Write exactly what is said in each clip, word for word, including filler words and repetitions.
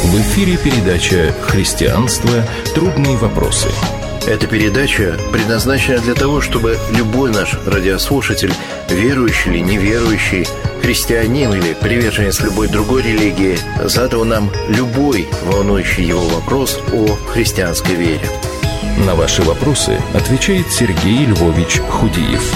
В эфире передача «Христианство. Трудные вопросы». Эта передача предназначена для того, чтобы любой наш радиослушатель, верующий или неверующий, христианин или приверженец любой другой религии, задал нам любой волнующий его вопрос о христианской вере. На ваши вопросы отвечает Сергей Львович Худиев.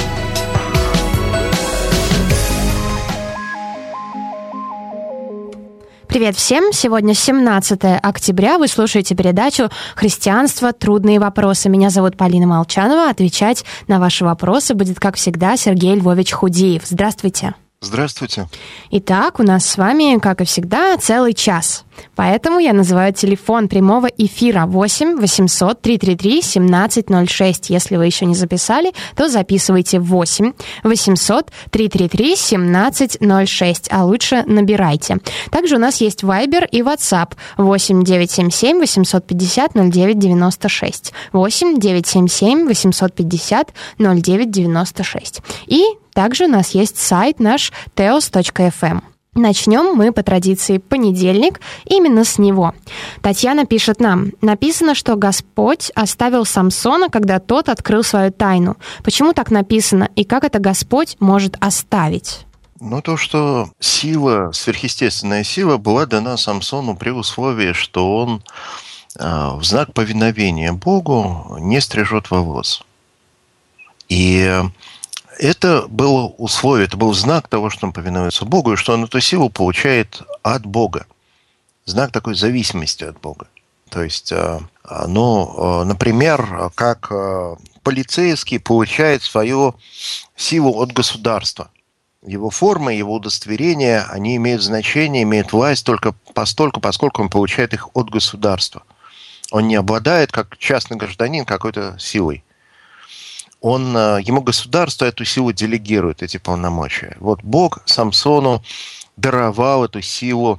Привет всем! Сегодня семнадцатое октября. Вы слушаете передачу «Христианство. Трудные вопросы». Меня зовут Полина Молчанова. Отвечать на ваши вопросы будет, как всегда, Сергей Львович Худиев. Здравствуйте! Здравствуйте! Итак, у нас с вами, как и всегда, целый час. Поэтому я называю телефон прямого эфира восемь восемьсот триста тридцать три семнадцать ноль шесть. Если вы еще не записали, то записывайте восемь восемьсот триста тридцать три семнадцать ноль шесть, а лучше набирайте. Также у нас есть Viber и WhatsApp восемь девятьсот семьдесят семь восемьсот пятьдесят ноль девять девяносто шесть. восемь девятьсот семьдесят семь восемьсот пятьдесят ноль девять девяносто шесть. И также у нас есть сайт наш теос точка эф эм. Начнем мы по традиции понедельник, именно с него. Татьяна пишет нам: написано, что Господь оставил Самсона, когда тот открыл свою тайну. Почему так написано, и как это Господь может оставить? Ну, то, что сила, сверхъестественная сила была дана Самсону при условии, что он э, в знак повиновения Богу не стрижет волос. И это было условие, это был знак того, что он повинуется Богу, и что он эту силу получает от Бога. Знак такой зависимости от Бога. То есть, ну, например, как полицейский получает свою силу от государства. Его формы, его удостоверения, они имеют значение, имеют власть только постольку, поскольку он получает их от государства. Он не обладает, как частный гражданин, какой-то силой. Он, ему государство эту силу делегирует, эти полномочия. Вот Бог Самсону даровал эту силу,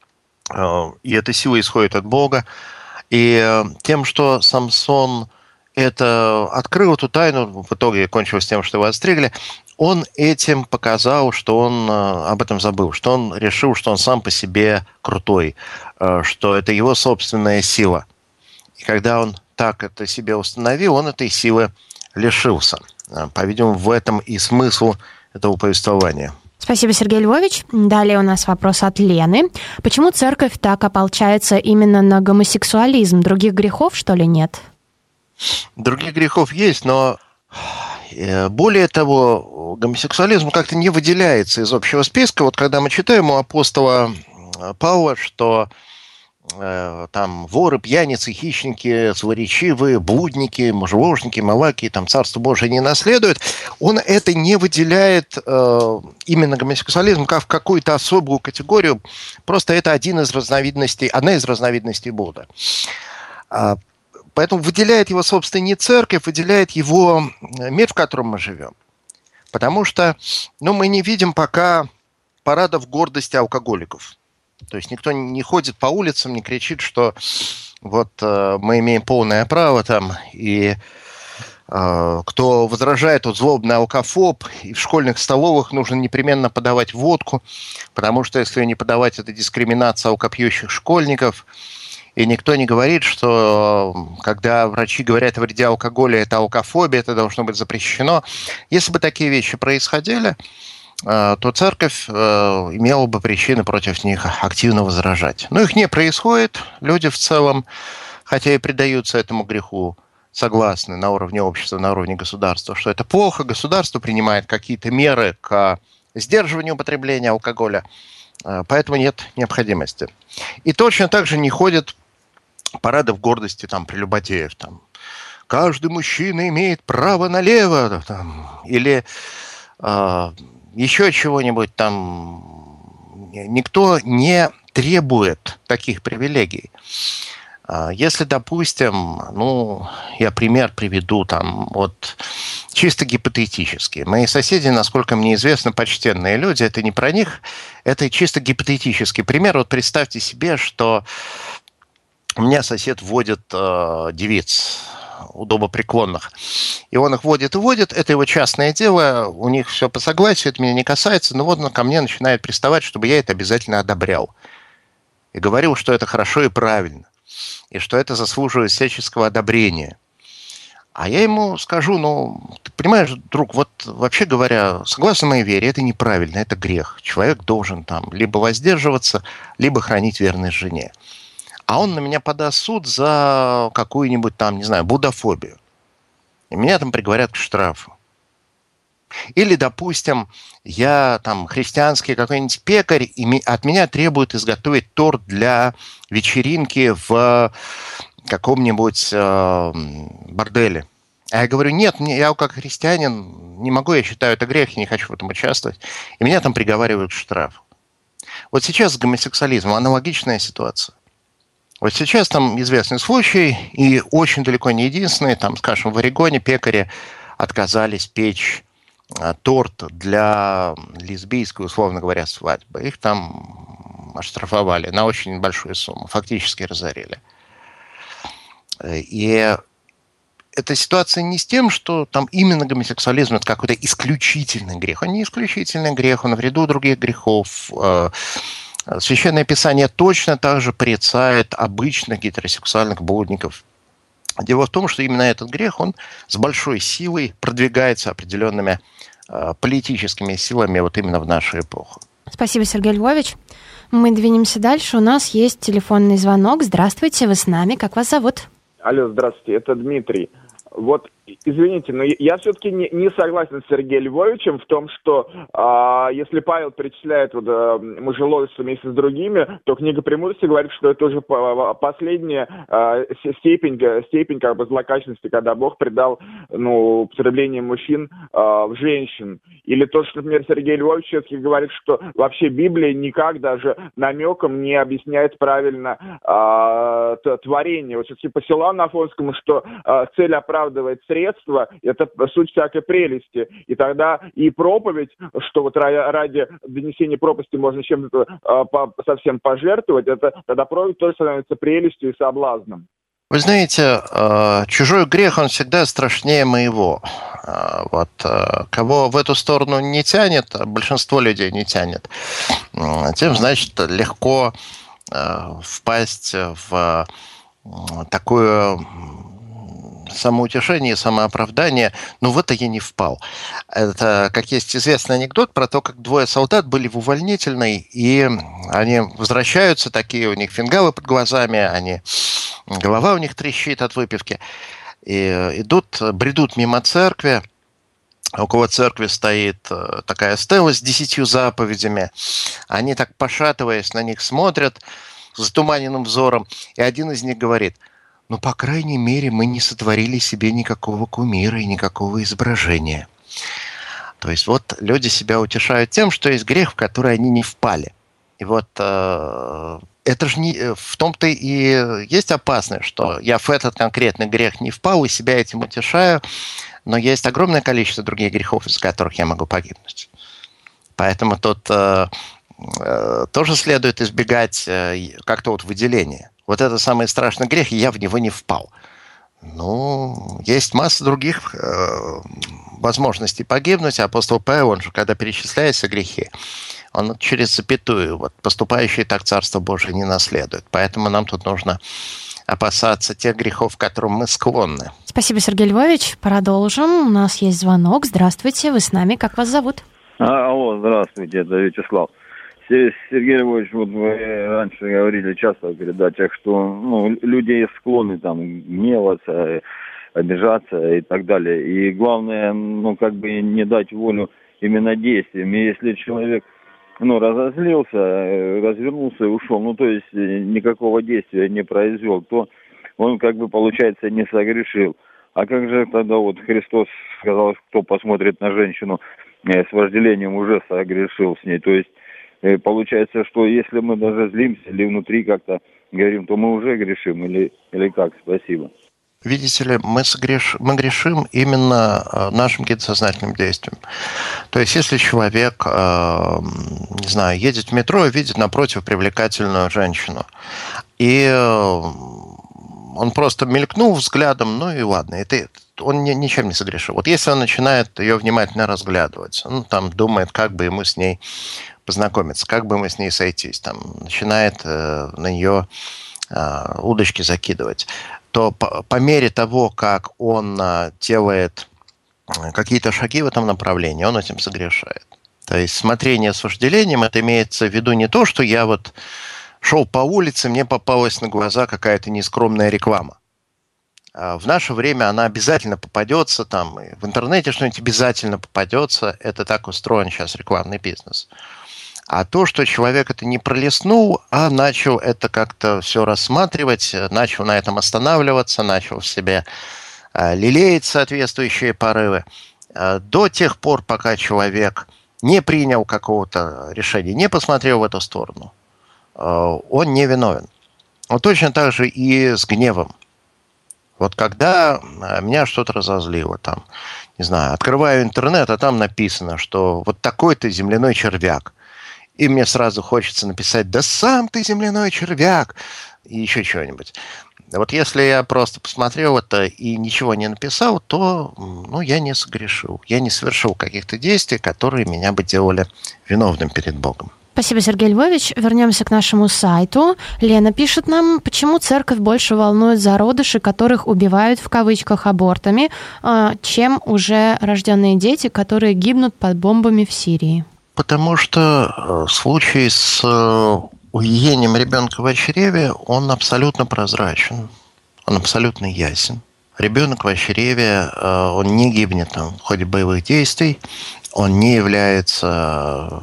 и эта сила исходит от Бога. И тем, что Самсон это открыл эту тайну, в итоге кончилось тем, что его отстригли, он этим показал, что он об этом забыл, что он решил, что он сам по себе крутой, что это его собственная сила. И когда он так это себе установил, он этой силы лишился. По-видимому, в этом и смысл этого повествования. Спасибо, Сергей Львович. Далее у нас вопрос от Лены. Почему церковь так ополчается именно на гомосексуализм? Других грехов, что ли, нет? Других грехов есть, но более того, гомосексуализм как-то не выделяется из общего списка. Вот когда мы читаем у апостола Павла, что там воры, пьяницы, хищники, злоречивые, блудники, мужеложники, малаки, там Царство Божие не наследуют, он это не выделяет э, именно гомосексуализм как в какую-то особую категорию, просто это один из разновидностей, одна из разновидностей блуда. А, поэтому выделяет его, собственно, не церковь, выделяет его мир, в котором мы живем. Потому что ну, мы не видим пока парадов гордости алкоголиков. То есть никто не ходит по улицам, не кричит, что вот э, мы имеем полное право там, и э, кто возражает, тот злобный алкофоб, и в школьных столовых нужно непременно подавать водку, потому что если не подавать, это дискриминация алкопьющих школьников. И никто не говорит, что когда врачи говорят о вреде алкоголя, это алкофобия, это должно быть запрещено. Если бы такие вещи происходили, то церковь имела бы причины против них активно возражать. Но их не происходит. Люди в целом, хотя и предаются этому греху, согласны на уровне общества, на уровне государства, что это плохо. Государство принимает какие-то меры к сдерживанию употребления алкоголя, поэтому нет необходимости. И точно так же не ходят парады в гордости там, прелюбодеев. Там, каждый мужчина имеет право налево. Там, или э, еще чего-нибудь там. Никто не требует таких привилегий. Если, допустим, ну, я пример приведу, там, вот, чисто гипотетически. Мои соседи, насколько мне известно, почтенные люди, это не про них, это чисто гипотетический пример. Вот представьте себе, что у меня сосед водит э, девиц удобопреклонных, и он их водит и водит, это его частное дело, у них все по согласию, это меня не касается, но вот он ко мне начинает приставать, чтобы я это обязательно одобрял. и говорил, что это хорошо и правильно, и что это заслуживает всяческого одобрения. А я ему скажу, ну, ты понимаешь, друг, вот вообще говоря, согласно моей вере, это неправильно, это грех. Человек должен там либо воздерживаться, либо хранить верность жене. А он на меня подаст суд за какую-нибудь там, не знаю, буддофобию. И меня там приговорят к штрафу. Или, допустим, я там христианский какой-нибудь пекарь, и от меня требуют изготовить торт для вечеринки в каком-нибудь э, борделе. А я говорю, нет, я как христианин не могу, я считаю это грех, я не хочу в этом участвовать. И меня там приговаривают к штрафу. Вот сейчас с гомосексуализмом аналогичная ситуация. Вот сейчас там известный случай, и очень далеко не единственный, там, скажем, в Орегоне пекари отказались печь а, торт для лесбийской, условно говоря, свадьбы. Их там оштрафовали на очень большую сумму, фактически разорили. И эта ситуация не с тем, что там именно гомосексуализм – это какой-то исключительный грех. Он не исключительный грех, он в ряду других грехов. Священное Писание точно так же порицает обычных гетеросексуальных блудников. Дело в том, что именно этот грех, он с большой силой продвигается определенными политическими силами вот именно в нашу эпоху. Спасибо, Сергей Львович. Мы двинемся дальше. У нас есть телефонный звонок. Здравствуйте, вы с нами. Как вас зовут? Алло, здравствуйте, это Дмитрий. Вот, извините, но я все-таки не, не согласен с Сергеем Львовичем в том, что а, если Павел перечисляет вот, а, мужеложество вместе с другими, то книга Премудрости говорит, что это уже последняя а, степень, степень как бы злокачественности, когда Бог предал ну, употребление мужчин а, в женщин. Или то, что, например, Сергей Львович все-таки говорит, что вообще Библия никак даже намеком не объясняет правильно а, творение. Вот все-таки по Силуану Афонскому, что а, цель оправдывает средства, это суть всякой прелести. И тогда и проповедь, что вот ради донесения проповеди можно чем-то а, по, совсем пожертвовать, это тогда проповедь тоже становится прелестью и соблазном. Вы знаете, чужой грех, он всегда страшнее моего. Вот кого в эту сторону не тянет, большинство людей не тянет, тем, значит, легко впасть в такую самоутешение, самооправдание, но в это я не впал. Это, как есть известный анекдот про то, как двое солдат были в увольнительной, и они возвращаются, такие у них фингалы под глазами, они, голова у них трещит от выпивки, и идут, бредут мимо церкви. Около церкви стоит такая стела с десятью заповедями. Они так, пошатываясь, на них смотрят с затуманенным взором, и один из них говорит: ну, по крайней мере, мы не сотворили себе никакого кумира и никакого изображения. То есть вот люди себя утешают тем, что есть грех, в который они не впали. И вот э, это же не, в том-то и есть опасность, что я в этот конкретный грех не впал и себя этим утешаю, но есть огромное количество других грехов, из которых я могу погибнуть. Поэтому тут э, э, тоже следует избегать э, как-то вот выделения. Вот это самый страшный грех, и я в него не впал. Ну, есть масса других э, возможностей погибнуть. Апостол Павел, он же, когда перечисляет все грехи, он через запятую, вот, поступающие так Царство Божие не наследует. Поэтому нам тут нужно опасаться тех грехов, к которым мы склонны. Спасибо, Сергей Львович. Продолжим. У нас есть звонок. Здравствуйте, вы с нами. Как вас зовут? А, алло, здравствуйте, это Вячеслав. Сергей Львович, вот вы раньше говорили часто в передачах, что ну, люди склонны там гневаться, обижаться и так далее. И главное, ну, как бы не дать волю именно действиям. И если человек, ну, разозлился, развернулся и ушел, ну, то есть никакого действия не произвел, то он, как бы, получается, не согрешил. А как же тогда вот Христос сказал, кто посмотрит на женщину с вожделением, уже согрешил с ней. То есть получается, что если мы даже злимся или внутри как-то говорим, то мы уже грешим или, или как? Спасибо. Видите ли, мы, согреш... мы грешим именно нашим каким-то сознательным действием. То есть, если человек, не знаю, едет в метро и видит напротив привлекательную женщину, и он просто мелькнул взглядом, ну и ладно, это, он ничем не согрешил. Вот если он начинает ее внимательно разглядывать, ну, там думает, как бы ему с ней познакомиться, как бы мы с ней сойтись, там, начинает э, на нее э, удочки закидывать, то по, по мере того, как он э, делает какие-то шаги в этом направлении, он этим согрешает. То есть смотрение с вожделением, это имеется в виду не то, что я вот шел по улице, мне попалась на глаза какая-то нескромная реклама. В наше время она обязательно попадется, там, и в интернете что-нибудь обязательно попадется. Это так устроен сейчас рекламный бизнес. А то, что человек это не пролистнул, а начал это как-то все рассматривать, начал на этом останавливаться, начал в себе лелеять соответствующие порывы, до тех пор, пока человек не принял какого-то решения, не посмотрел в эту сторону, он не виновен. Вот точно так же и с гневом. Вот когда меня что-то разозлило, там, не знаю, открываю интернет, а там написано, что вот такой-то земляной червяк. И мне сразу хочется написать: да сам ты земляной червяк, и еще чего-нибудь. Вот если я просто посмотрел это и ничего не написал, то ну, я не согрешил. Я не совершил каких-то действий, которые меня бы делали виновным перед Богом. Спасибо, Сергей Львович. Вернемся к нашему сайту. Лена пишет нам, почему церковь больше волнует зародыши, которых убивают в кавычках абортами, чем уже рожденные дети, которые гибнут под бомбами в Сирии. Потому что случай с уединением ребенка в чреве, он абсолютно прозрачен, он абсолютно ясен. Ребенок в чреве, он не гибнет там в ходе боевых действий, он не является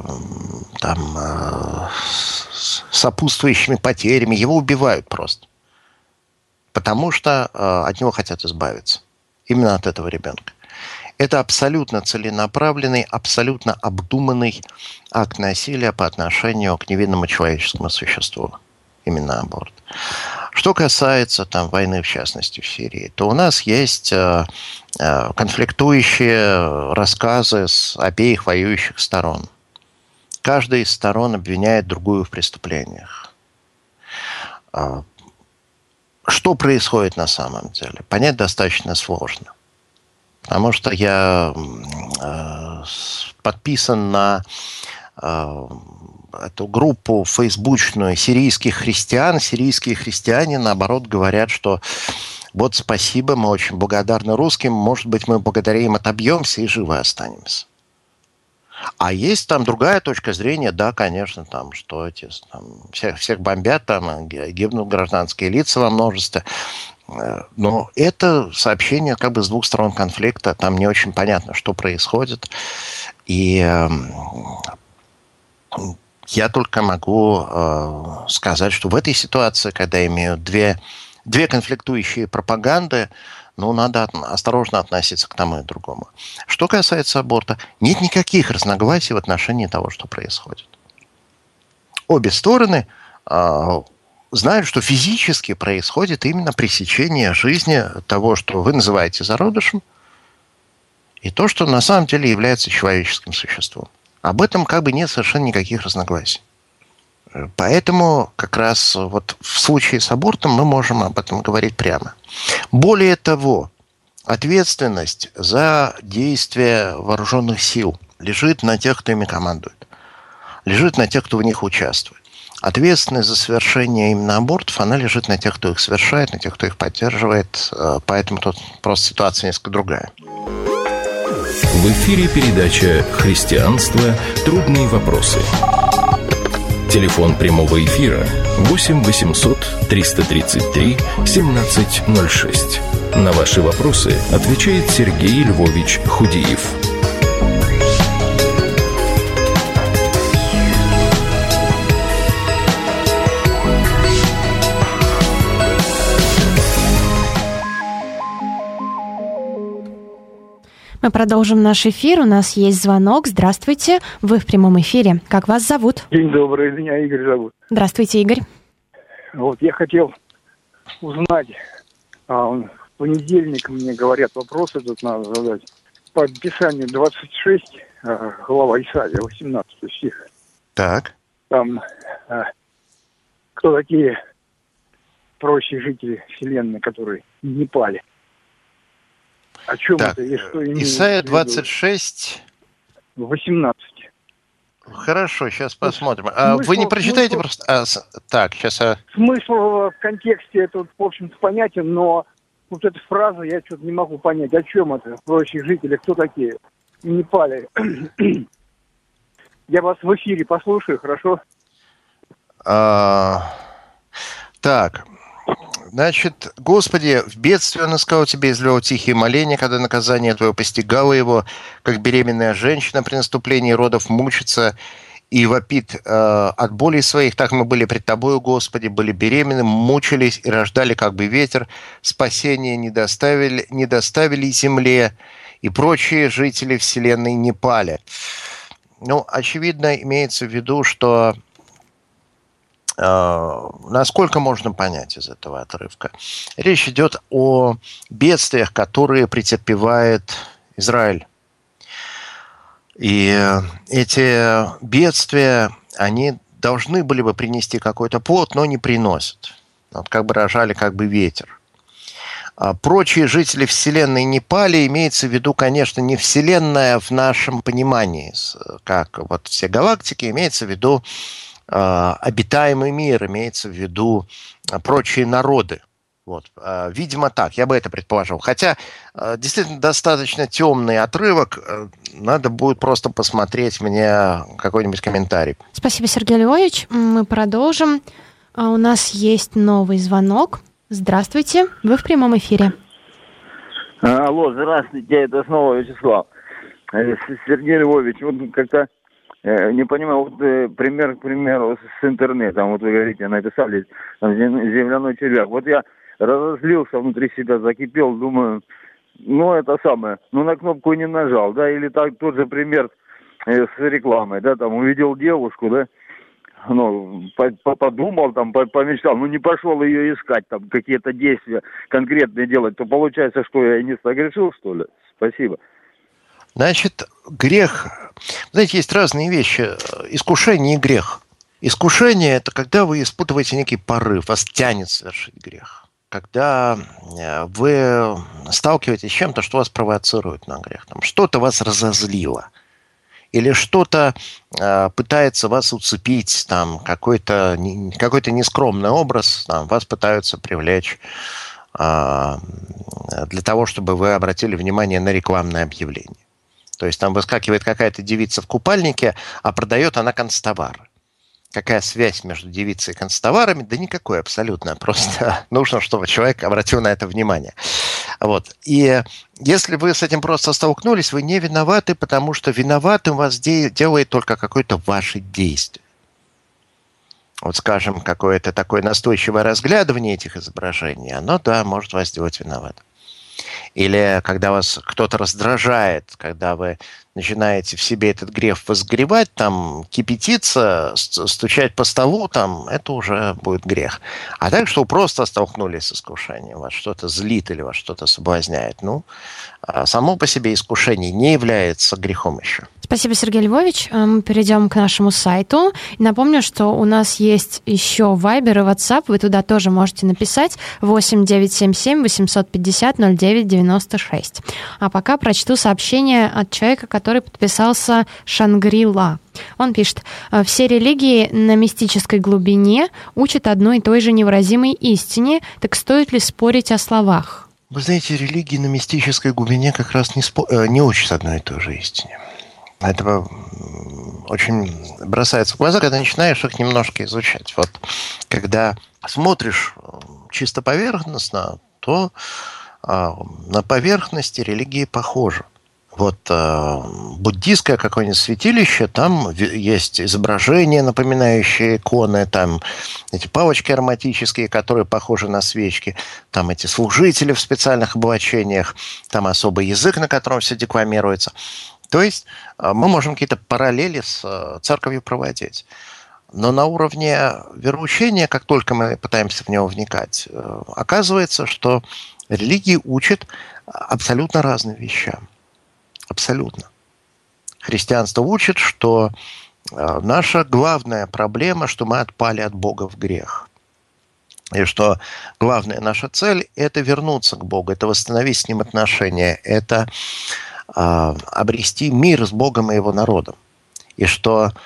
там сопутствующими потерями, его убивают просто, потому что от него хотят избавиться, именно от этого ребенка. Это абсолютно целенаправленный, абсолютно обдуманный акт насилия по отношению к невинному человеческому существу. Именно аборт. Что касается там, войны, в частности, в Сирии, то у нас есть э, э, конфликтующие рассказы с обеих воюющих сторон. Каждая из сторон обвиняет другую в преступлениях. Э, что происходит на самом деле? Понять достаточно сложно. Потому что я э, подписан на э, эту группу фейсбучную сирийских христиан. Сирийские христиане, наоборот, говорят, что вот спасибо, мы очень благодарны русским, может быть, мы благодаря им отобьемся и живы останемся. А есть там другая точка зрения, да, конечно, там, что эти, там, всех, всех бомбят, там, гибнут гражданские лица во множестве. Но это сообщение как бы с двух сторон конфликта, там не очень понятно, что происходит. И э, я только могу э, сказать, что в этой ситуации, когда имеют две, две конфликтующие пропаганды, ну, надо осторожно относиться к тому и другому. Что касается аборта, нет никаких разногласий в отношении того, что происходит. Обе стороны э, знают, что физически происходит именно пресечение жизни того, что вы называете зародышем, и то, что на самом деле является человеческим существом. Об этом как бы нет совершенно никаких разногласий. Поэтому как раз вот в случае с абортом мы можем об этом говорить прямо. Более того, ответственность за действия вооруженных сил лежит на тех, кто ими командует, лежит на тех, кто в них участвует. Ответственность за совершение именно абортов, она лежит на тех, кто их совершает, на тех, кто их поддерживает. Поэтому тут просто ситуация несколько другая. В эфире передача «Христианство. Трудные вопросы». Телефон прямого эфира восемь восемьсот триста тридцать три семнадцать ноль шесть. На ваши вопросы отвечает Сергей Львович Худиев. Мы продолжим наш эфир. У нас есть звонок. Здравствуйте. Вы в прямом эфире. Как вас зовут? День добрый. Меня Игорь зовут. Здравствуйте, Игорь. Вот я хотел узнать. А, в понедельник мне говорят, вопросы тут надо задать. По Писанию двадцать шесть, а, глава Исаия, восемнадцатый стих. Так. Там а, кто такие прочие жители Вселенной, которые не пали? О чем так, это и что имеет Исайя двадцать шесть... восемнадцать. хорошо, сейчас посмотрим. А Смысл, вы не прочитаете смысл, просто... А, с... Так, сейчас... А... Смысл в контексте это, в общем-то, понятен, но вот эта фраза я что-то не могу понять. О чем это? Прочих жителей, кто такие? В Непале. Я вас в эфире послушаю, хорошо? А... Так... Значит, Господи, в бедствии Он искал тебя, изливал тихие моления, когда наказание Твое постигало его, как беременная женщина при наступлении родов мучится и вопит э, от болей своих. Так мы были пред Тобою, Господи, были беременны, мучились и рождали, как бы ветер. Спасения не доставили, не доставили земле, и прочие жители вселенной не пали. Ну, очевидно, имеется в виду, что... Насколько можно понять из этого отрывка? Речь идет о бедствиях, которые претерпевает Израиль. И эти бедствия, они должны были бы принести какой-то плод, но не приносят. Вот как бы рожали, как бы ветер. А прочие жители Вселенной не пали, имеется в виду, конечно, не Вселенная в нашем понимании, как вот все галактики, имеется в виду обитаемый мир, имеется в виду прочие народы. Вот. Видимо, так, я бы это предположил. Хотя, действительно, достаточно темный отрывок. Надо будет просто посмотреть мне какой-нибудь комментарий. Спасибо, Сергей Львович. Мы продолжим. У нас есть новый звонок. Здравствуйте, вы в прямом эфире. Алло, здравствуйте, это снова Вячеслав. Сергей Львович, вот как-то не понимаю, вот пример, к примеру, с интернетом, вот вы говорите, написали там, земляной червяк. Вот я разозлился внутри себя, закипел, думаю, ну это самое, ну на кнопку не нажал, да, или так тот же пример э, с рекламой, да, там увидел девушку, да, ну, подумал, там, помечтал, ну не пошел ее искать, там какие-то действия конкретные делать, то получается, что я и не согрешил, что ли? Спасибо. Значит, грех... Знаете, есть разные вещи. Искушение и грех. Искушение – это когда вы испытываете некий порыв, вас тянет совершить грех. Когда вы сталкиваетесь с чем-то, что вас провоцирует на грех. Там, что-то вас разозлило. Или что-то э, пытается вас уцепить, там, какой-то, какой-то нескромный образ, там, вас пытаются привлечь э, для того, чтобы вы обратили внимание на рекламное объявление. То есть там выскакивает какая-то девица в купальнике, а продает она канцтовары. Какая связь между девицей и канцтоварами? Да никакой абсолютно. Просто нужно, чтобы человек обратил на это внимание. Вот. И если вы с этим просто столкнулись, вы не виноваты, потому что виноватым вас де- делает только какое-то ваше действие. Вот, скажем, какое-то такое настойчивое разглядывание этих изображений, оно, да, может вас сделать виноватым. Или когда вас кто-то раздражает, когда вы начинаете в себе этот грех возгревать, там, кипятиться, стучать по столу, там, это уже будет грех. А так, что вы просто столкнулись с искушением, вас что-то злит или вас что-то соблазняет, ну, само по себе искушение не является грехом еще. Спасибо, Сергей Львович. Мы перейдем к нашему сайту. Напомню, что у нас есть еще Viber и WhatsApp. Вы туда тоже можете написать восемь девятьсот семьдесят семь восемьсот пятьдесят ноль девять девяносто шесть. А пока прочту сообщение от человека, который подписался Шангри-Ла. Он пишет: все религии на мистической глубине учат одной и той же невыразимой истине. Так стоит ли спорить о словах? Вы знаете, религии на мистической глубине как раз не, спо... не учат одной и той же истине. Это очень бросается в глаза, когда начинаешь их немножко изучать. Вот когда смотришь чисто поверхностно, то а, на поверхности религии похожи. Вот а, буддийское какое-нибудь святилище, там есть изображения, напоминающие иконы, там эти палочки ароматические, которые похожи на свечки, там эти служители в специальных облачениях, там особый язык, на котором все декламируется. То есть мы можем какие-то параллели с церковью проводить. Но на уровне вероучения, как только мы пытаемся в него вникать, оказывается, что религии учат абсолютно разным вещам. Абсолютно. Христианство учит, что наша главная проблема, что мы отпали от Бога в грех. И что главная наша цель – это вернуться к Богу, это восстановить с Ним отношения, это обрести мир с Богом и Его народом. И что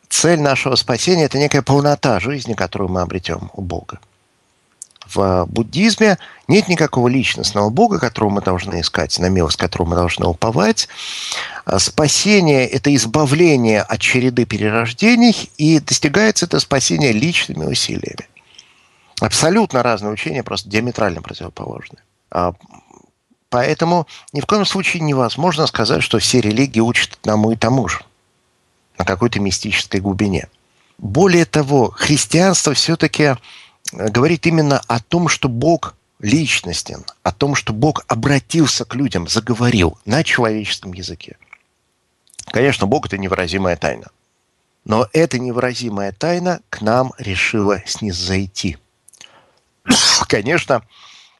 цель нашего спасения – это некая полнота жизни, которую мы обретем у Бога. В буддизме нет никакого личностного Бога, которого мы должны искать, на милость которого мы должны уповать. Спасение – это избавление от череды перерождений, и достигается это спасение личными усилиями. Абсолютно разные учения, просто диаметрально противоположные. Поэтому ни в коем случае невозможно сказать, что все религии учат одному и тому же, на какой-то мистической глубине. Более того, христианство все-таки говорит именно о том, что Бог личностен, о том, что Бог обратился к людям, заговорил на человеческом языке. Конечно, Бог – это невыразимая тайна. Но эта невыразимая тайна к нам решила снизойти. Конечно,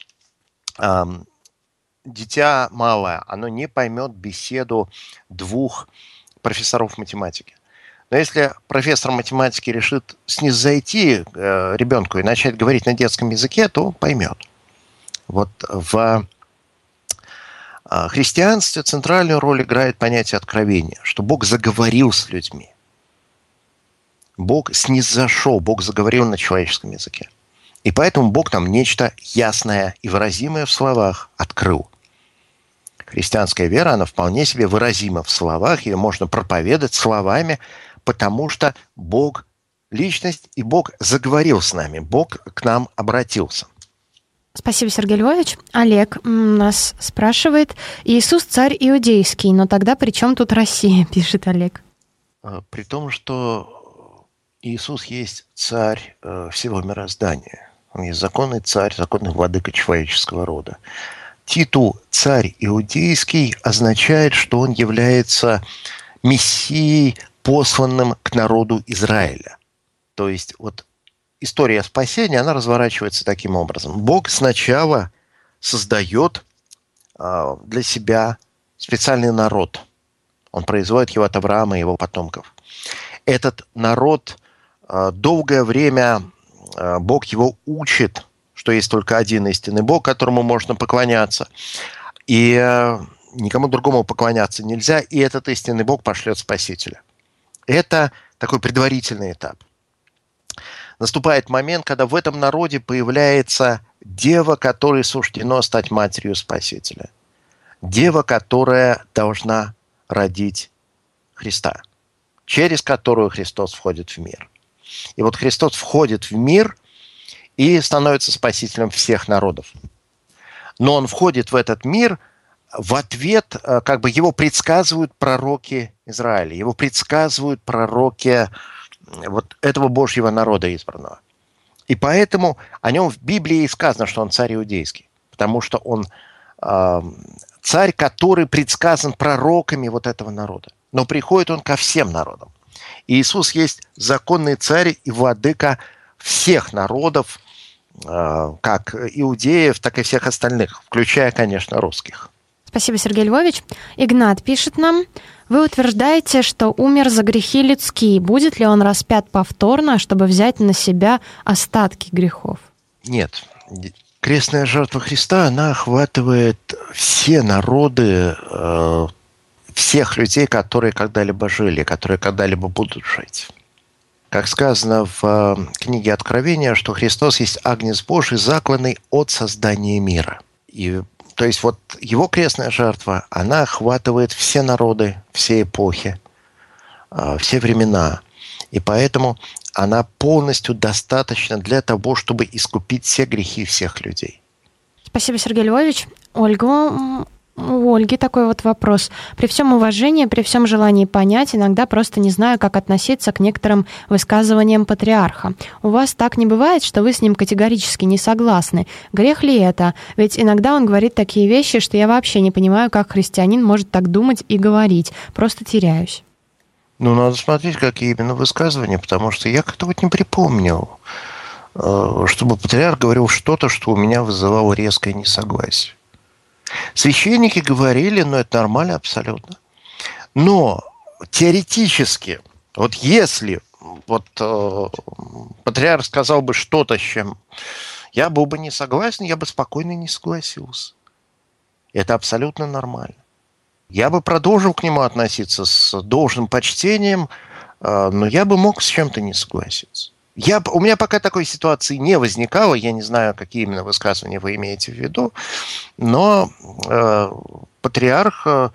дитя малое, оно не поймет беседу двух профессоров математики. Но если профессор математики решит снизойти э, ребенку и начать говорить на детском языке, то он поймет. Вот в э, христианстве центральную роль играет понятие откровения, что Бог заговорил с людьми. Бог снизошел, Бог заговорил на человеческом языке. И поэтому Бог нам нечто ясное и выразимое в словах открыл. Христианская вера, она вполне себе выразима в словах, ее можно проповедовать словами, потому что Бог – личность, и Бог заговорил с нами, Бог к нам обратился. Спасибо, Сергей Львович. Олег нас спрашивает: Иисус царь иудейский, но тогда при чем тут Россия, пишет Олег. При том, что Иисус есть царь всего мироздания. Он есть законный царь, законный владыка человеческого рода. Титул «царь иудейский» означает, что он является мессией, посланным к народу Израиля. То есть вот история спасения, она разворачивается таким образом. Бог сначала создает э, для себя специальный народ. Он производит его от Авраама и его потомков. Этот народ э, долгое время э, Бог его учит, что есть только один истинный Бог, которому можно поклоняться. И э, никому другому поклоняться нельзя, и этот истинный Бог пошлет Спасителя. Это такой предварительный этап. Наступает момент, когда в этом народе появляется дева, которой суждено стать матерью Спасителя. Дева, которая должна родить Христа, через которую Христос входит в мир. И вот Христос входит в мир и становится спасителем всех народов. Но он входит в этот мир в ответ, как бы его предсказывают пророки Израиля, его предсказывают пророки вот этого Божьего народа избранного. И поэтому о нем в Библии сказано, что он царь иудейский, потому что он э, царь, который предсказан пророками вот этого народа. Но приходит он ко всем народам. И Иисус есть законный царь и владыка всех народов, э, как иудеев, так и всех остальных, включая, конечно, русских. Спасибо, Сергей Львович. Игнат пишет нам: вы утверждаете, что умер за грехи людские. Будет ли он распят повторно, чтобы взять на себя остатки грехов? Нет. Крестная жертва Христа, она охватывает все народы, э, всех людей, которые когда-либо жили, которые когда-либо будут жить. Как сказано в э, книге Откровения, что Христос есть Агнец Божий, закланный от создания мира. И то есть вот его крестная жертва, она охватывает все народы, все эпохи, все времена. И поэтому она полностью достаточна для того, чтобы искупить все грехи всех людей. Спасибо, Сергей Львович. Ольга, у Ольги такой вот вопрос. При всем уважении, при всем желании понять, иногда просто не знаю, как относиться к некоторым высказываниям патриарха. У вас так не бывает, что вы с ним категорически не согласны? Грех ли это? Ведь иногда он говорит такие вещи, что я вообще не понимаю, как христианин может так думать и говорить. Просто теряюсь. Ну, надо смотреть, какие именно высказывания, потому что я как-то вот не припомнил, чтобы патриарх говорил что-то, что у меня вызывало резкое несогласие. Священники говорили, но это нормально абсолютно. Но теоретически, вот если вот, э, патриарх сказал бы что-то, с чем я был бы не согласен, я бы спокойно не согласился. Это абсолютно нормально. Я бы продолжил к нему относиться с должным почтением, но я бы мог с чем-то не согласиться. Я, у меня пока такой ситуации не возникало, я не знаю, какие именно высказывания вы имеете в виду, но э, патриарх э,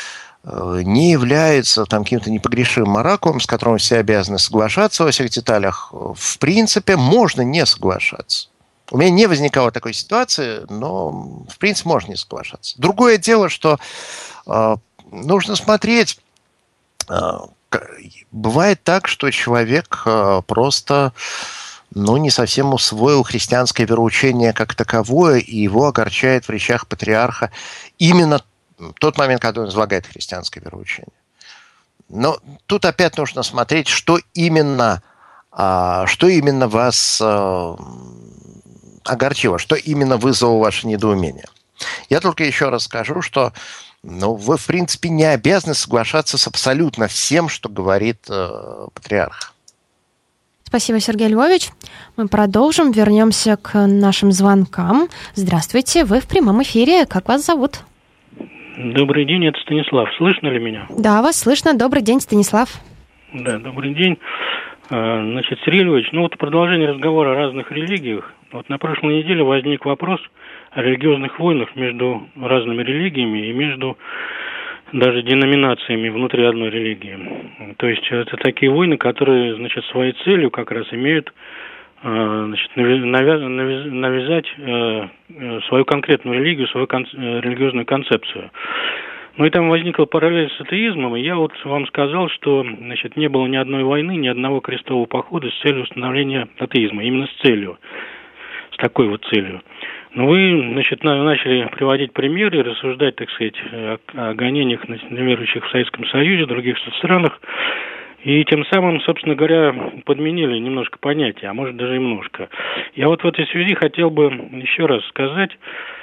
не является там каким-то непогрешимым оракулом, с которым все обязаны соглашаться во всех деталях. В принципе, можно не соглашаться. У меня не возникало такой ситуации, но в принципе можно не соглашаться. Другое дело, что э, нужно смотреть... Э, Бывает так, что человек просто ну, не совсем усвоил христианское вероучение как таковое, и его огорчает в речах патриарха именно тот момент, когда он излагает христианское вероучение. Но тут опять нужно смотреть, что именно, что именно вас огорчило, что именно вызвало ваше недоумение. Я только еще раз скажу, что ну, вы, в принципе, не обязаны соглашаться с абсолютно всем, что говорит э, патриарх. Спасибо, Сергей Львович. Мы продолжим, вернемся к нашим звонкам. Здравствуйте, вы в прямом эфире. Как вас зовут? Добрый день, это Станислав. Слышно ли меня? Да, вас слышно. Добрый день, Станислав. Да, добрый день. Значит, Сергей Львович, ну вот продолжение разговора о разных религиях. Вот на прошлой неделе возник вопрос о религиозных войнах между разными религиями и между даже деноминациями внутри одной религии. То есть это такие войны, которые, значит, своей целью как раз имеют, значит, навязать свою конкретную религию, свою религиозную концепцию. Ну и там возникла параллель с атеизмом, и я вот вам сказал, что, значит, не было ни одной войны, ни одного крестового похода с целью установления атеизма, именно с целью, с такой вот целью. Но вы, значит, начали приводить примеры, рассуждать, так сказать, о, о гонениях на неверующих в Советском Союзе, в других странах, и тем самым, собственно говоря, подменили немножко понятия, а может даже и немножко. Я вот в этой связи хотел бы еще раз сказать,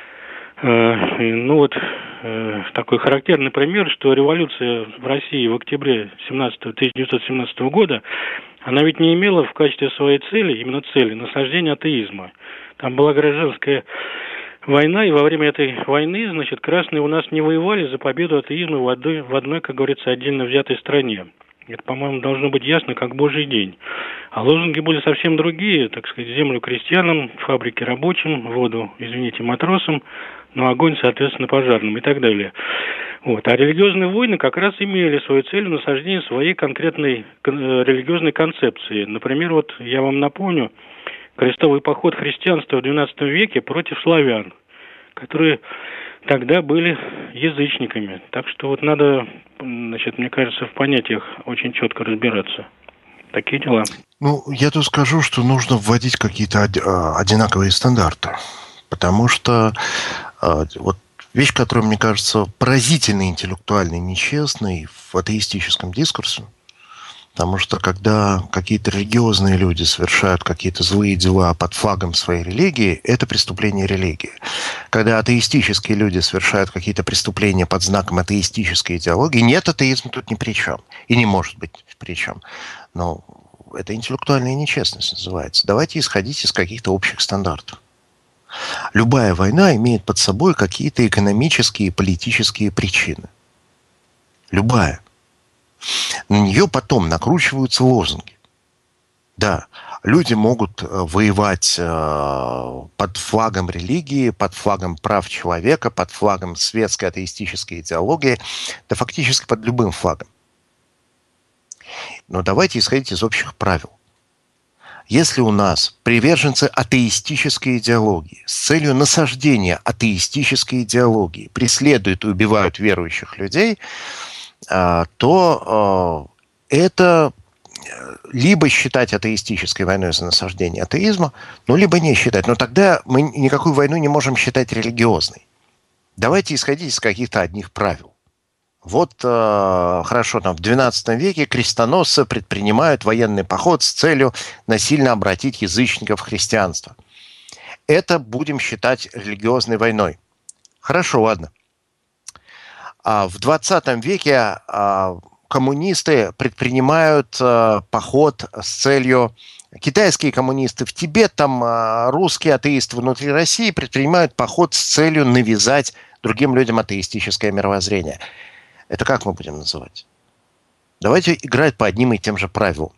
ну вот такой характерный пример, что революция в России в октябре тысяча девятьсот семнадцатого года, она ведь не имела в качестве своей цели, именно цели, насаждения атеизма. Там была гражданская война, и во время этой войны, значит, красные у нас не воевали за победу атеизма в одной, в одной, как говорится, отдельно взятой стране. Это, по-моему, должно быть ясно, как божий день. А лозунги были совсем другие, так сказать, землю крестьянам, фабрики рабочим, воду, извините, матросам, но огонь, соответственно, пожарным и так далее. Вот. А религиозные войны как раз имели свою цель насаждение своей конкретной религиозной концепции. Например, вот я вам напомню, крестовый поход христианства в двенадцатом веке против славян, которые тогда были язычниками. Так что вот надо, значит, мне кажется, в понятиях очень четко разбираться. Такие дела. Ну, я тут скажу, что нужно вводить какие-то одинаковые стандарты. Потому что вот вещь, которая, мне кажется, поразительно интеллектуальной, нечестной в атеистическом дискурсе, потому что когда какие-то религиозные люди совершают какие-то злые дела под флагом своей религии, это преступление религии. Когда атеистические люди совершают какие-то преступления под знаком атеистической идеологии, нет, атеизм тут ни при чем. И не может быть при чем. Но это интеллектуальная нечестность называется. Давайте исходить из каких-то общих стандартов. Любая война имеет под собой какие-то экономические и политические причины. Любая. На нее потом накручиваются лозунги. Да, люди могут воевать под флагом религии, под флагом прав человека, под флагом светской атеистической идеологии, да фактически под любым флагом. Но давайте исходить из общих правил. Если у нас приверженцы атеистической идеологии с целью насаждения атеистической идеологии преследуют и убивают верующих людей, то это либо считать атеистической войной за насаждение атеизма, ну, либо не считать. Но тогда мы никакую войну не можем считать религиозной. Давайте исходить из каких-то одних правил. Вот, э, хорошо, там в двенадцатом веке крестоносцы предпринимают военный поход с целью насильно обратить язычников в христианство. Это будем считать религиозной войной. Хорошо, ладно. А в двадцатом веке э, коммунисты предпринимают э, поход с целью... Китайские коммунисты в Тибет, там э, русские атеисты внутри России предпринимают поход с целью навязать другим людям атеистическое мировоззрение. Это как мы будем называть? Давайте играть по одним и тем же правилам.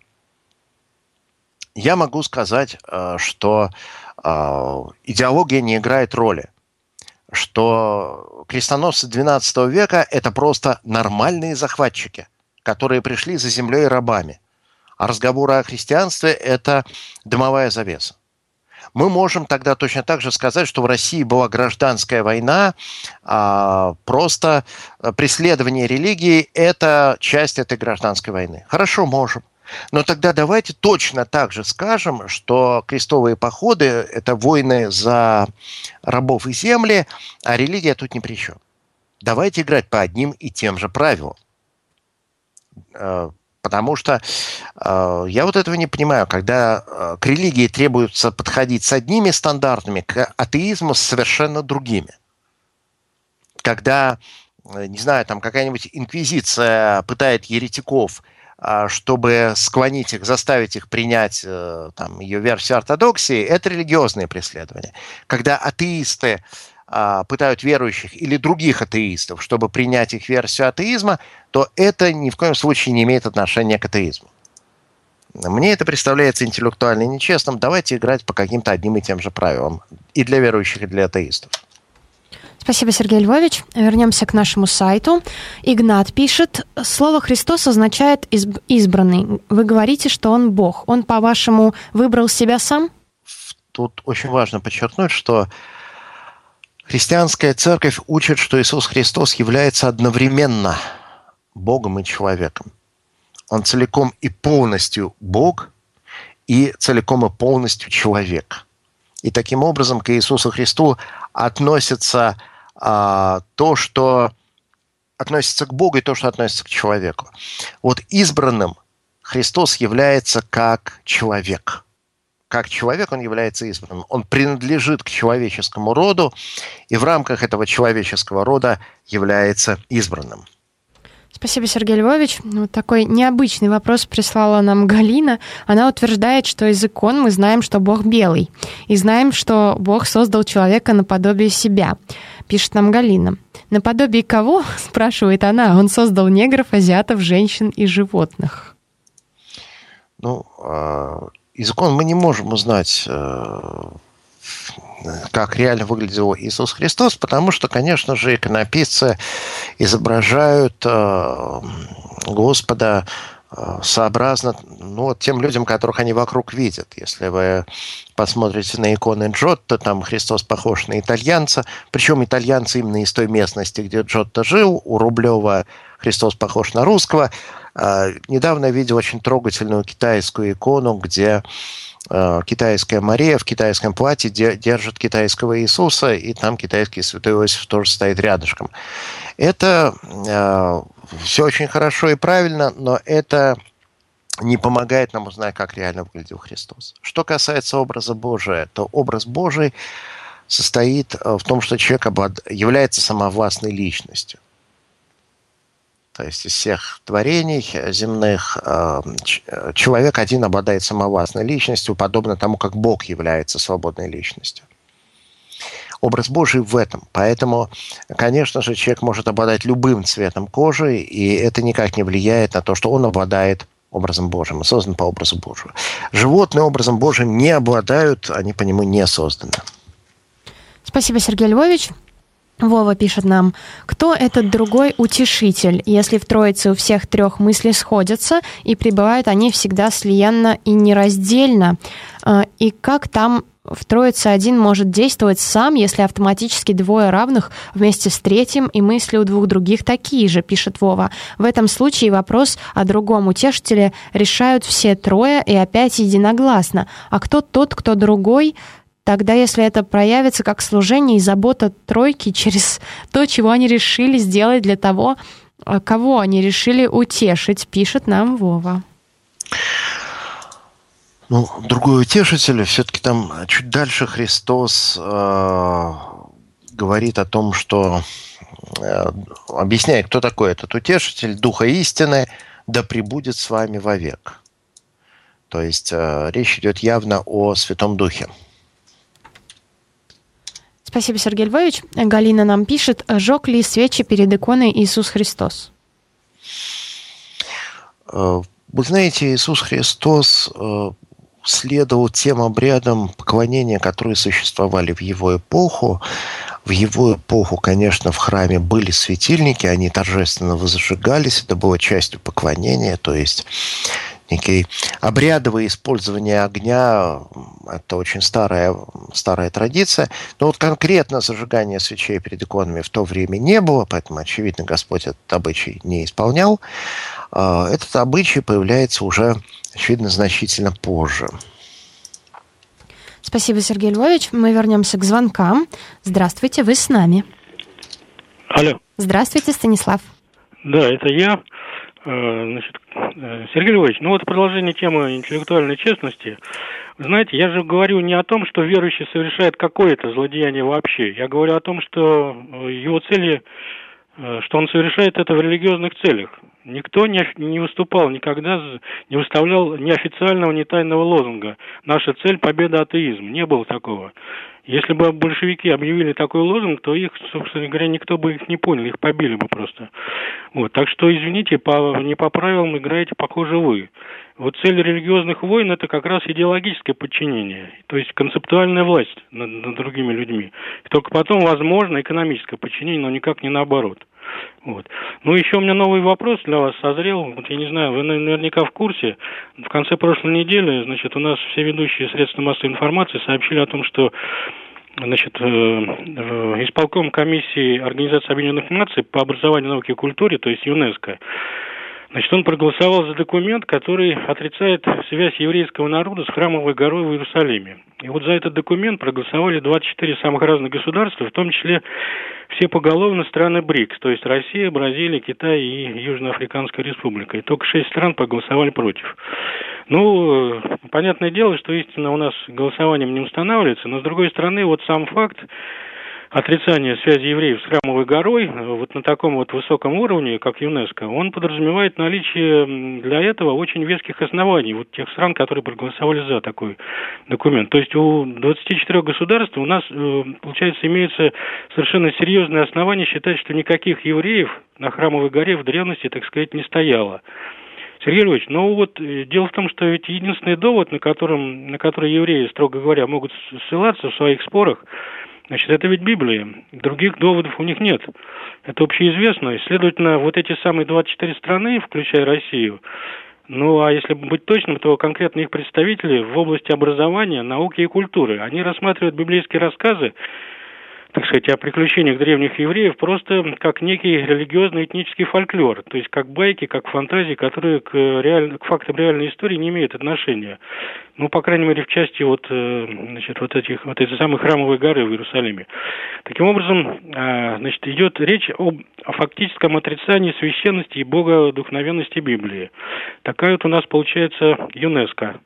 Я могу сказать, что идеология не играет роли, что крестоносцы двенадцатого века – это просто нормальные захватчики, которые пришли за землей рабами, а разговоры о христианстве – это дымовая завеса. Мы можем тогда точно так же сказать, что в России была гражданская война, а просто преследование религии – это часть этой гражданской войны. Хорошо, можем. Но тогда давайте точно так же скажем, что крестовые походы – это войны за рабов и земли, а религия тут ни при чем. Давайте играть по одним и тем же правилам. Потому что э, я вот этого не понимаю, когда э, к религии требуется подходить с одними стандартами, к атеизму с совершенно другими. Когда, э, не знаю, там какая-нибудь инквизиция пытает еретиков, э, чтобы склонить их, заставить их принять э, там, ее версию ортодоксии, это религиозные преследования. Когда атеисты пытают верующих или других атеистов, чтобы принять их версию атеизма, то это ни в коем случае не имеет отношения к атеизму. Мне это представляется интеллектуально нечестным. Давайте играть по каким-то одним и тем же правилам. И для верующих, и для атеистов. Спасибо, Сергей Львович. Вернемся к нашему сайту. Игнат пишет: слово «Христос» означает «избранный». Вы говорите, что он Бог. Он, по-вашему, выбрал себя сам? Тут очень важно подчеркнуть, что христианская церковь учит, что Иисус Христос является одновременно Богом и человеком. Он целиком и полностью Бог и целиком и полностью человек. И таким образом к Иисусу Христу относится а, то, что относится к Богу, и то, что относится к человеку. Вот избранным Христос является как человек. Как человек он является избранным. Он принадлежит к человеческому роду, и в рамках этого человеческого рода является избранным. Спасибо, Сергей Львович. Вот такой необычный вопрос прислала нам Галина. Она утверждает, что из икон мы знаем, что Бог белый, и знаем, что Бог создал человека наподобие себя. Пишет нам Галина. Наподобие кого, спрашивает она, он создал негров, азиатов, женщин и животных? Ну, из икон мы не можем узнать, как реально выглядел Иисус Христос, потому что, конечно же, иконописцы изображают Господа сообразно ну, тем людям, которых они вокруг видят. Если вы посмотрите на иконы Джотто, там Христос похож на итальянца, причем итальянцы именно из той местности, где Джотто жил. У Рублева Христос похож на русского. Недавно я видел очень трогательную китайскую икону, где китайская Мария в китайском платье держит китайского Иисуса, и там китайский святой Иосиф тоже стоит рядышком. Это э, все очень хорошо и правильно, но это не помогает нам узнать, как реально выглядел Христос. Что касается образа Божия, то образ Божий состоит в том, что человек является самовластной личностью. То есть из всех творений земных человек один обладает самовластной личностью, подобно тому, как Бог является свободной личностью. Образ Божий в этом. Поэтому, конечно же, человек может обладать любым цветом кожи, и это никак не влияет на то, что он обладает образом Божьим и создан по образу Божьему. Животные образом Божьим не обладают, они по нему не созданы. Спасибо, Сергей Львович. Вова пишет нам: кто этот другой утешитель, если в Троице у всех трех мысли сходятся, и пребывают они всегда слиянно и нераздельно? И как там в Троице один может действовать сам, если автоматически двое равных вместе с третьим, и мысли у двух других такие же, пишет Вова. В этом случае вопрос о другом утешителе решают все трое и опять единогласно. А кто тот, кто другой? Тогда, если это проявится как служение и забота тройки через то, чего они решили сделать для того, кого они решили утешить, пишет нам Вова. Ну, другой утешитель, все-таки там чуть дальше Христос э, говорит о том, что э, объясняет, кто такой этот утешитель, Духа истины, да пребудет с вами вовек. То есть э, речь идет явно о Святом Духе. Спасибо, Сергей Львович. Галина нам пишет: жег ли свечи перед иконой Иисус Христос? Вы знаете, Иисус Христос следовал тем обрядам поклонения, которые существовали в его эпоху. В его эпоху, конечно, в храме были светильники, они торжественно возжигались, это было частью поклонения, то есть некие обрядовое использование огня – это очень старая, старая традиция. Но вот конкретно зажигание свечей перед иконами в то время не было, поэтому, очевидно, Господь этот обычай не исполнял. Этот обычай появляется уже, очевидно, значительно позже. Спасибо, Сергей Львович. Мы вернемся к звонкам. Здравствуйте, вы с нами. Алло. Здравствуйте, Станислав. Да, это я. Значит, Сергей Львович, ну вот продолжение темы интеллектуальной честности. Вы знаете, я же говорю не о том, что верующий совершает какое-то злодеяние вообще. Я говорю о том, что его цели, что он совершает это в религиозных целях. Никто не, не выступал никогда, не выставлял ни официального, ни тайного лозунга. Наша цель – победа атеизма. Не было такого. Если бы большевики объявили такой лозунг, то их, собственно говоря, никто бы их не понял, их побили бы просто. Вот. Так что, извините, по, не по правилам играете, похоже, вы. Вот цель религиозных войн – это как раз идеологическое подчинение, то есть концептуальная власть над, над другими людьми. И только потом, возможно, экономическое подчинение, но никак не наоборот. Вот. Ну, еще у меня новый вопрос для вас созрел. Вот я не знаю, вы наверняка в курсе. В конце прошлой недели, значит, у нас все ведущие средства массовой информации сообщили о том, что, значит, исполком комиссии Организации Объединенных Наций по образованию, науке и культуре, то есть ЮНЕСКО, значит, он проголосовал за документ, который отрицает связь еврейского народа с Храмовой горой в Иерусалиме. И вот за этот документ проголосовали двадцать четыре самых разных государства, в том числе все поголовно страны БРИКС, то есть Россия, Бразилия, Китай и Южноафриканская Республика. И только шесть стран проголосовали против. Ну, понятное дело, что истина у нас голосованием не устанавливается, но, с другой стороны, вот сам факт отрицание связи евреев с Храмовой горой вот на таком вот высоком уровне, как ЮНЕСКО, он подразумевает наличие для этого очень веских оснований вот тех стран, которые проголосовали за такой документ. То есть у двадцати четырёх государств у нас, получается, имеются совершенно серьезные основания считать, что никаких евреев на Храмовой горе в древности, так сказать, не стояло. Сергей Львович, ну вот дело в том, что ведь единственный довод, на котором, на который евреи, строго говоря, могут ссылаться в своих спорах, значит, это ведь Библия. Других доводов у них нет. Это общеизвестно. Следовательно, вот эти самые двадцать четыре страны, включая Россию, ну, а если быть точным, то конкретно их представители в области образования, науки и культуры, они рассматривают библейские рассказы, так сказать, о приключениях древних евреев просто как некий религиозный этнический фольклор, то есть как байки, как фантазии, которые к, реаль... к фактам реальной истории не имеют отношения. Ну, по крайней мере, в части вот, значит, вот этих, вот этой самой Храмовой горы в Иерусалиме. Таким образом, значит, идет речь об, о фактическом отрицании священности и богодухновенности Библии. Такая вот у нас получается ЮНЕСКО.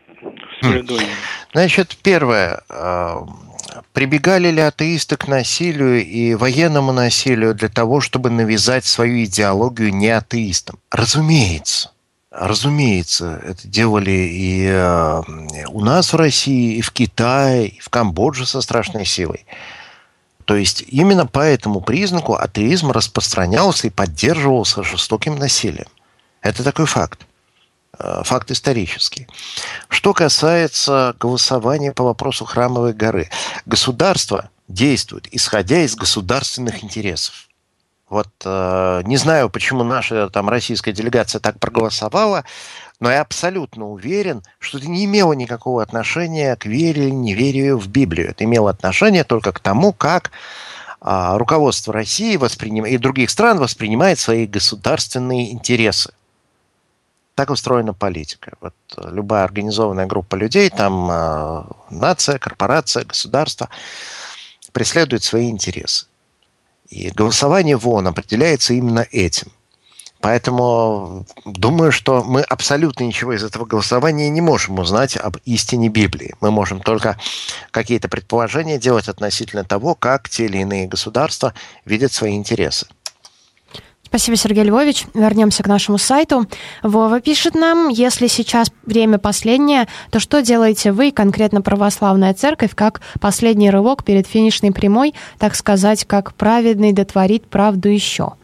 Значит, первое. Прибегали ли атеисты к насилию и военному насилию для того, чтобы навязать свою идеологию не атеистам? Разумеется. Разумеется, это делали и у нас в России, и в Китае, и в Камбодже со страшной силой. То есть именно по этому признаку атеизм распространялся и поддерживался жестоким насилием. Это такой факт. Факт исторический. Что касается голосования по вопросу Храмовой горы. Государство действует, исходя из государственных интересов. Вот э, не знаю, почему наша там российская делегация так проголосовала, но я абсолютно уверен, что это не имело никакого отношения к вере или неверию в Библию. Это имело отношение только к тому, как э, руководство России восприним... и других стран воспринимает свои государственные интересы. Так устроена политика. Вот любая организованная группа людей, там э, нация, корпорация, государство преследует свои интересы. И голосование в ООН определяется именно этим. Поэтому думаю, что мы абсолютно ничего из этого голосования не можем узнать об истине Библии. Мы можем только какие-то предположения делать относительно того, как те или иные государства видят свои интересы. Спасибо, Сергей Львович. Вернемся к нашему сайту. Вова пишет нам: если сейчас время последнее, то что делаете вы, конкретно православная церковь, как последний рывок перед финишной прямой, так сказать, как праведный дотворит правду еще?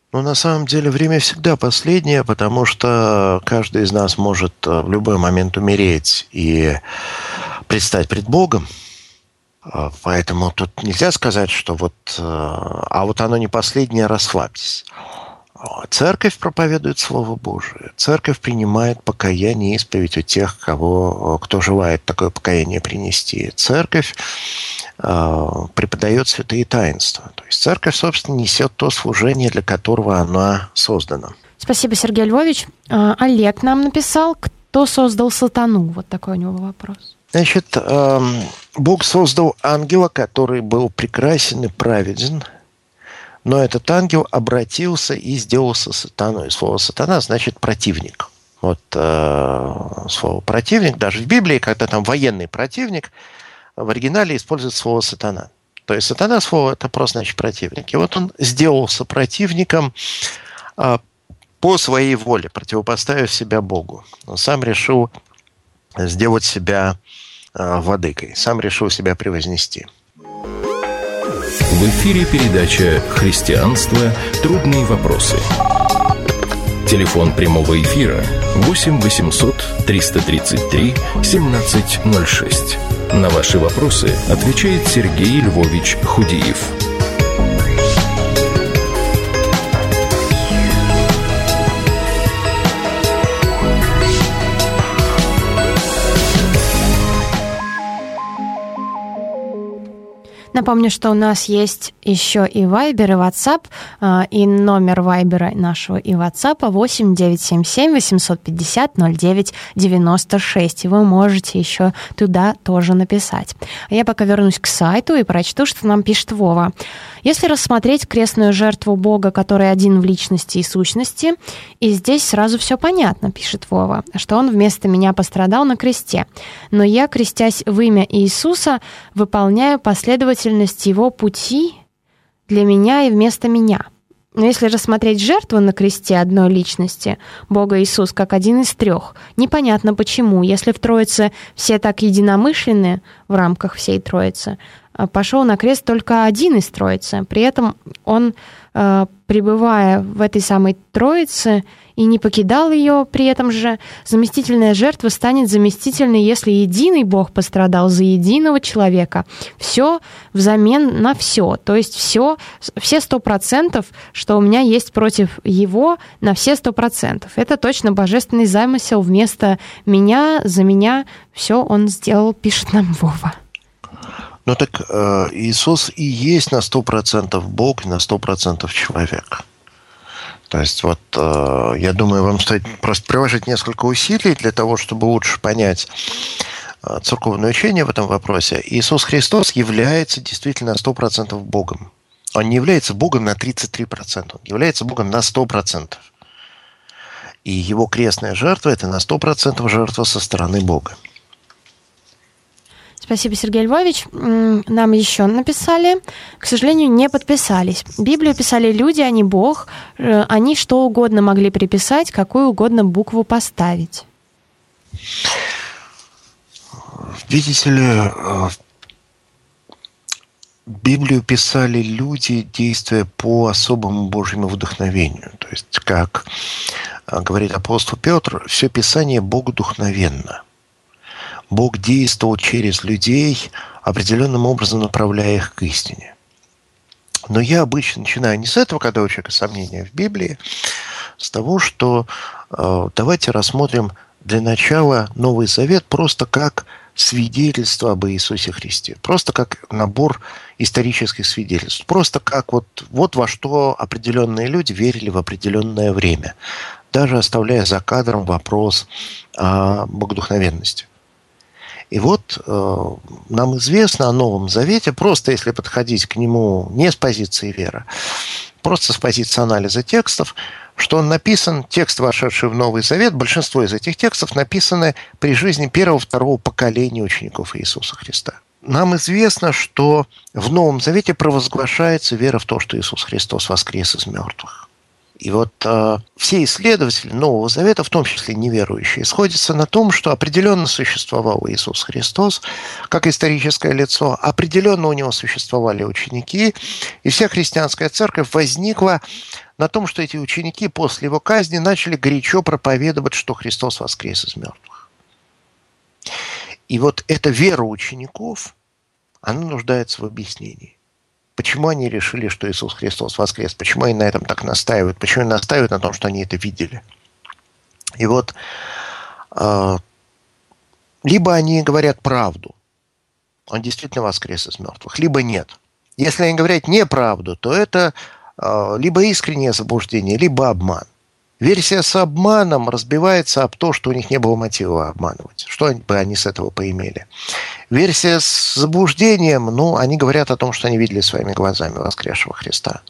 Ну, на самом деле, время всегда последнее, потому что каждый из нас может в любой момент умереть и предстать пред Богом. Поэтому тут нельзя сказать, что вот... А вот оно не последнее, расслабьтесь. Церковь проповедует Слово Божие. Церковь принимает покаяние и исповедь у тех, кого, кто желает такое покаяние принести. Церковь э, преподает святые таинства. То есть церковь, собственно, несет то служение, для которого она создана. Спасибо, Сергей Львович. А, Олег нам написал, кто создал сатану. Вот такой у него вопрос. Значит, э, Бог создал ангела, который был прекрасен и праведен. Но этот ангел обратился и сделался сатаной. Слово «сатана» значит «противник». Вот э, слово «противник» даже в Библии, когда там военный противник, в оригинале использует слово «сатана». То есть «сатана» слово это просто значит «противник». И вот он сделался противником э, по своей воле, противопоставив себя Богу. Он сам решил сделать себя э, владыкой, сам решил себя превознести. В эфире передача «Христианство. Трудные вопросы». Телефон прямого эфира восемь восемьсот триста тридцать три семнадцать ноль шесть. На ваши вопросы отвечает Сергей Львович Худиев. Напомню, что у нас есть еще и Вайбер, и WhatsApp, и номер Вайбера нашего и WhatsApp восемь девятьсот семьдесят семь восемьсот пятьдесят ноль девять девяносто шесть. И вы можете еще туда тоже написать. А я пока вернусь к сайту и прочту, что нам пишет Вова. Если рассмотреть крестную жертву Бога, который один в личности и сущности, и здесь сразу все понятно, пишет Вова, что он вместо меня пострадал на кресте. Но я, крестясь в имя Иисуса, выполняю последовательность его пути для меня и вместо меня. Но если рассмотреть жертву на кресте одной личности, Бога Иисус, как один из трех, непонятно почему, если в Троице все так единомышленны в рамках всей Троицы, пошел на крест только один из Троицы. При этом он, пребывая в этой самой Троице и не покидал ее, при этом же заместительная жертва станет заместительной, если единый Бог пострадал за единого человека. Все взамен на все. То есть все, все сто процентов, что у меня есть против его, на все сто процентов. Это точно божественный замысел. Вместо меня, за меня все он сделал, пишет нам Вова. Ну так э, Иисус и есть на сто процентов Бог, и на сто процентов человек. То есть вот э, я думаю, вам стоит просто приложить несколько усилий для того, чтобы лучше понять э, церковное учение в этом вопросе. Иисус Христос является действительно на сто процентов Богом. Он не является Богом на тридцать три процента, он является Богом на сто процентов. И его крестная жертва – это на сто процентов жертва со стороны Бога. Спасибо, Сергей Львович. Нам еще написали, к сожалению, не подписались. Библию писали люди, а не Бог. Они что угодно могли приписать, какую угодно букву поставить. Видите ли, Библию писали люди, действуя по особому Божьему вдохновению. То есть, как говорит апостол Петр, все Писание богодухновенно. Бог действовал через людей, определенным образом направляя их к истине. Но я обычно начинаю не с этого, когда у человека сомнения в Библии, с того, что э, давайте рассмотрим для начала Новый Завет просто как свидетельство об Иисусе Христе. Просто как набор исторических свидетельств. Просто как вот, вот во что определенные люди верили в определенное время. Даже оставляя за кадром вопрос о богодухновенности. И вот э, нам известно о Новом Завете, просто если подходить к нему не с позиции веры, просто с позиции анализа текстов, что он написан, текст, вошедший в Новый Завет, большинство из этих текстов написаны при жизни первого-второго поколения учеников Иисуса Христа. Нам известно, что в Новом Завете провозглашается вера в то, что Иисус Христос воскрес из мертвых. И вот э, все исследователи Нового Завета, в том числе неверующие, сходятся на том, что определенно существовал Иисус Христос как историческое лицо, определенно у него существовали ученики, и вся христианская церковь возникла на том, что эти ученики после его казни начали горячо проповедовать, что Христос воскрес из мертвых. И вот эта вера учеников, она нуждается в объяснении. Почему они решили, что Иисус Христос воскрес? Почему они на этом так настаивают? Почему они настаивают на том, что они это видели? И вот э, либо они говорят правду, он действительно воскрес из мертвых, либо нет. Если они говорят неправду, то это э, либо искреннее заблуждение, либо обман. Версия с обманом разбивается об то, что у них не было мотива обманывать. Что бы они с этого поимели? Версия с заблуждением, ну, они говорят о том, что они видели своими глазами воскресшего Христа.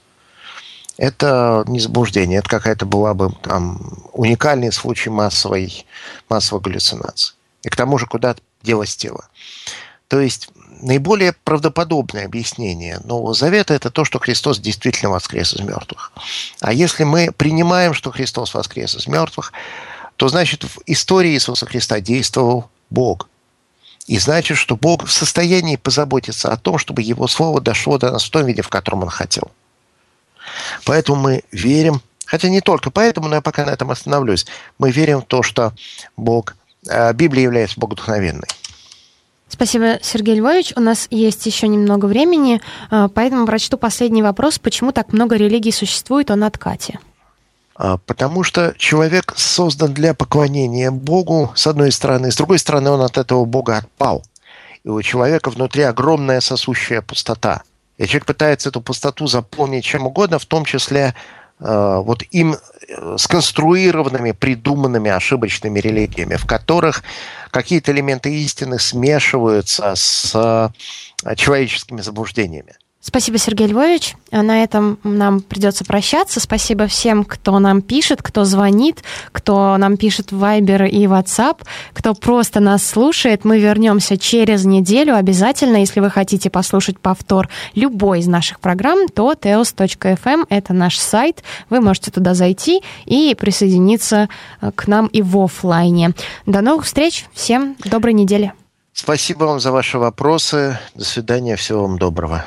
Это не заблуждение, это какая-то была бы там уникальный случай массовой, массовой галлюцинации. И к тому же, куда делось тело. То есть наиболее правдоподобное объяснение Нового Завета – это то, что Христос действительно воскрес из мертвых. А если мы принимаем, что Христос воскрес из мертвых, то значит в истории Иисуса Христа действовал Бог. И значит, что Бог в состоянии позаботиться о том, чтобы Его Слово дошло до нас в том виде, в котором Он хотел. Поэтому мы верим, хотя не только поэтому, но я пока на этом остановлюсь, мы верим в то, что Бог, Библия является богодухновенной. Спасибо, Сергей Львович. У нас есть еще немного времени, поэтому прочту последний вопрос. Почему так много религий существует? Он от Кати. Потому что человек создан для поклонения Богу, с одной стороны. С другой стороны, он от этого Бога отпал. И у человека внутри огромная сосущая пустота. И человек пытается эту пустоту заполнить чем угодно, в том числе э, вот им сконструированными, придуманными ошибочными религиями, в которых какие-то элементы истины смешиваются с человеческими заблуждениями. Спасибо, Сергей Львович. На этом нам придется прощаться. Спасибо всем, кто нам пишет, кто звонит, кто нам пишет в Viber и WhatsApp, кто просто нас слушает. Мы вернемся через неделю обязательно. Если вы хотите послушать повтор любой из наших программ, то теос точка эф эм – это наш сайт. Вы можете туда зайти и присоединиться к нам и в офлайне. До новых встреч. Всем доброй недели. Спасибо вам за ваши вопросы. До свидания. Всего вам доброго.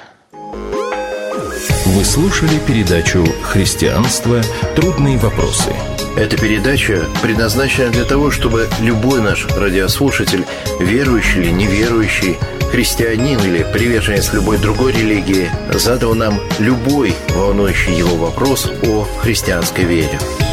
Вы слушали передачу «Христианство. Трудные вопросы». Эта передача предназначена для того, чтобы любой наш радиослушатель, верующий или неверующий, христианин или приверженец любой другой религии, задал нам любой волнующий его вопрос о христианской вере.